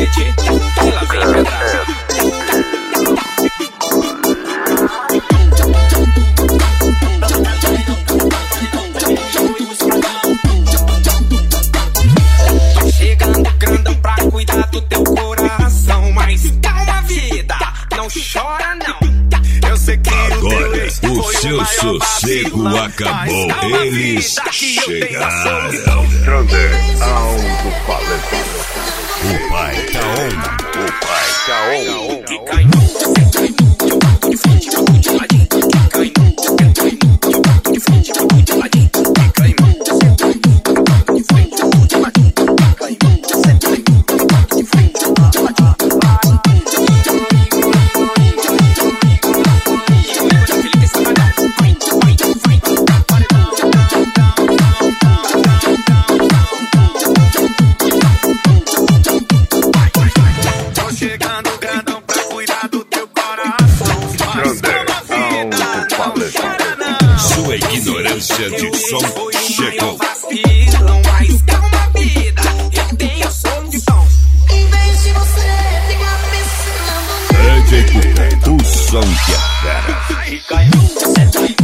cacete, ela vem pedrada. Tô chegando grandão pra cuidar do teu coração, mas calma, vida, não chora não. Eu sei que agora o seu sossego acabou, eles chegaram. Thunder Alto Paleta. O pai tá on. O pai tá on. Que cai no, eu bato de frente, eu bato de ladinho. Que cai no, eu bato de frente, eu bato de ladinho. Que cai no, eu bato de frente, eu bato de ladinho. Que cai no, eu bato de frente, eu bato de ladinho. Sua ignorância de som chegou. Mas calma, vida, eu tenho solução. Em vez de você ficar pensando DJ Cuca, o som que é fera. Caiu, você tá